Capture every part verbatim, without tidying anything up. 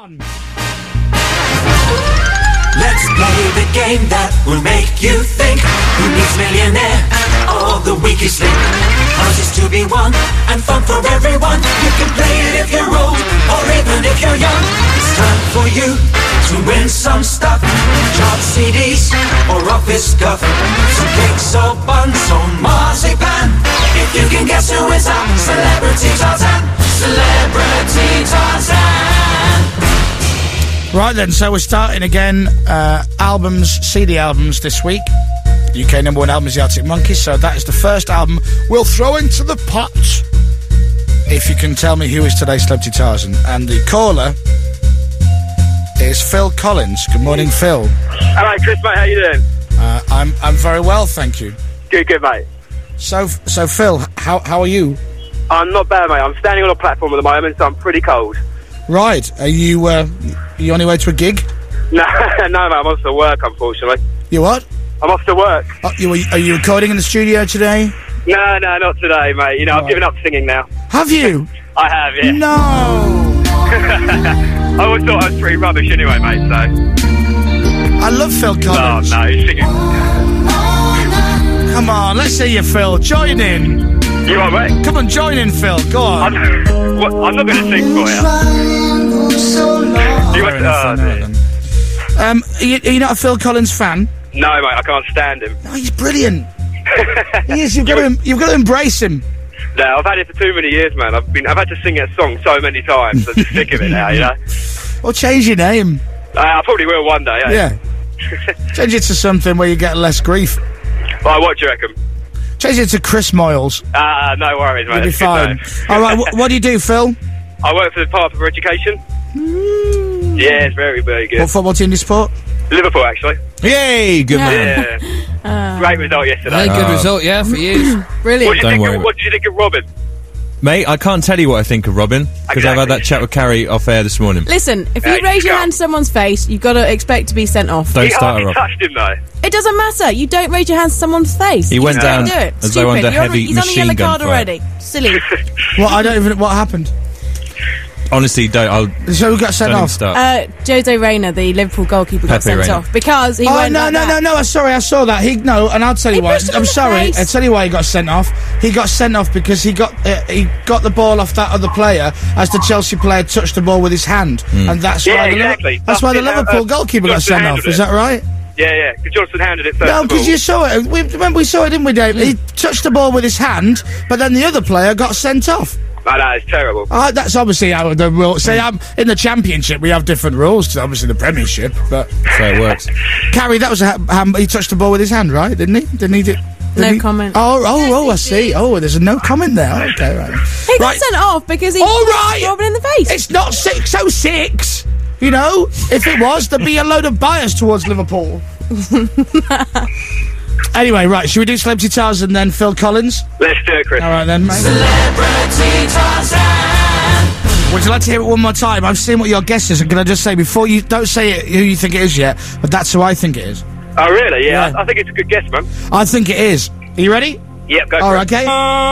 on. Let's play the game that will make you think. Who needs millionaire or the weakest link? Prizes to be won and fun for everyone. You can play it if you're old or even if you're young. It's time for you to win some stuff. Chart C Ds or office scuff. Some cakes or buns or marzipan. If you can guess who is our Celebrity Tarzan. Celebrity Tarzan. Right then, so we're starting again. Uh, albums, C D albums this week. U K number one album is the Arctic Monkeys, so that is the first album we'll throw into the pot. If you can tell me who is today's Celebrity Tarzan. And the caller is Phil Collins. Good morning, Phil. Hello, Chris, mate. How you doing? Uh, I'm I'm very well, thank you. Good, good, mate. So, so Phil, how how are you? I'm not bad, mate. I'm standing on a platform at the moment, so I'm pretty cold. Right, are you uh, are you on your way to a gig? No, no, mate. I'm off to work, unfortunately. You what? I'm off to work. Oh, you, are you recording in the studio today? No, no, not today, mate. You know, I've Right. given up singing now. Have you? I have, yeah. No. I always thought I was pretty rubbish anyway, mate, so... I love Phil Oh, Collins. no, he's singing. Come on, let's see you, Phil. Join in. You all right, mate? Come on, join in, Phil. Go on. I'm, what, I'm not going to sing for you. You Fair went, enough, oh, I know dear. then. Um, are you, are you not a Phil Collins fan? No, mate, I can't stand him. No, he's brilliant. He is. You've got to, em- you've got to embrace him. No, I've had it for too many years, man. I've been, I've had to sing a song so many times. I'm just sick of it now, you know. Or change your name. Uh, I probably will one day. Eh? Yeah. Change it to something where you get less grief. Well, what do you reckon? Change it to Chris Moyles. Ah, uh, no worries, mate. You'll be That's good, fine. mate. All right. Wh- what do you do, Phil? I work for the Department for Education. Mm. Yeah, it's very, very good. What football team do you support? Liverpool, actually. Yay, good man. Yeah. Great result yesterday. Very good Oh. result, yeah, for you. What Brilliant. did you Don't think worry of, about what did you think of Robin? Mate, I can't tell you what I think of Robin, because I've had that chat with Carrie off air this morning. Listen, if Yeah, you raise your go. hand to someone's face, you've got to expect to be sent off. Don't He start hardly her off. touched him, though. It doesn't matter. You don't raise your hands to someone's face. He You went just down don't do it. as though Stupid. under You're on- heavy He's on a machine yellow gun card fire. already. Silly. Well, I don't even. What happened? Honestly, don't. I'll So who got sent don't even off? start. Uh, Jose Reina, the Liverpool goalkeeper, got Pepe sent Reina. off because he Oh went no like no that. no no! Sorry, I saw that. He no, and I'll tell you He why. pushed him I'm in the sorry. face. I'll tell you why he got sent off. He got sent off because he got uh, he got the ball off that other player as the Chelsea player touched the ball with his hand, and that's Yeah, why the, exactly. that's why the Dustin, uh, Liverpool uh, goalkeeper got Dustin sent off. handled Is it. that right? Yeah, yeah. Because Johnson handed it first No, of because all. you saw it. We, remember we saw it, didn't we, Dave? He touched the ball with his hand, but then the other player got sent off. No, no, it's terrible. Uh, that's obviously how the rules. Say, um, in the Championship, we have different rules to obviously the Premiership. But So it works. Carrie, that was a, um, he touched the ball with his hand, right? Didn't he? Didn't he? Did, No didn't he? comment. Oh, oh, oh! I see. Oh, there's a no comment there. Okay, right. He got Right. sent off because he All punched right. Robin in the face. It's not six oh six. You know, if it was, there'd be a load of bias towards Liverpool. Anyway, right. Should we do Celebrity Tarzan then, Phil Collins? Let's do it, Chris. All right then, mate. Celebrity Tarzan. Would you like to hear it one more time? I've seen what your guess is, and can I just say before you don't say it who you think it is yet, but that's who I think it is. Oh, really? Yeah, Yeah. I, I think it's a good guess, man. I think it is. Are you ready? Yep, go All for right, it. okay.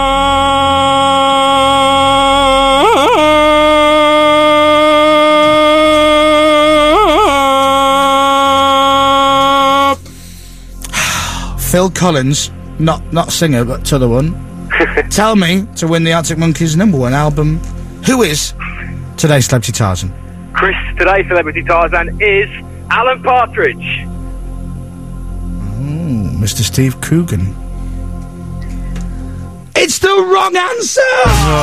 Phil Collins, not not singer, but t'other one. Tell me to win the Arctic Monkeys' number one album. Who is today's Celebrity Tarzan? Chris, today's Celebrity Tarzan is Alan Partridge. Ooh, Mister Steve Coogan. It's the wrong answer!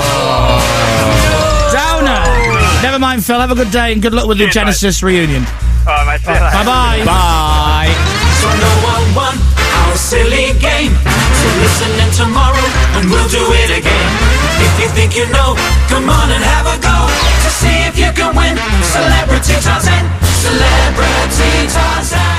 Downer! Never mind, Phil. Have a good day and good luck with the Cheers, Genesis reunion. Oh, mate, see you later. Bye-bye. Bye. So no one won our silly game. So listen in tomorrow and we'll do it again. If you think you know, come on and have a go to see if you can win. Celebrity Tarzan, Celebrity Tarzan.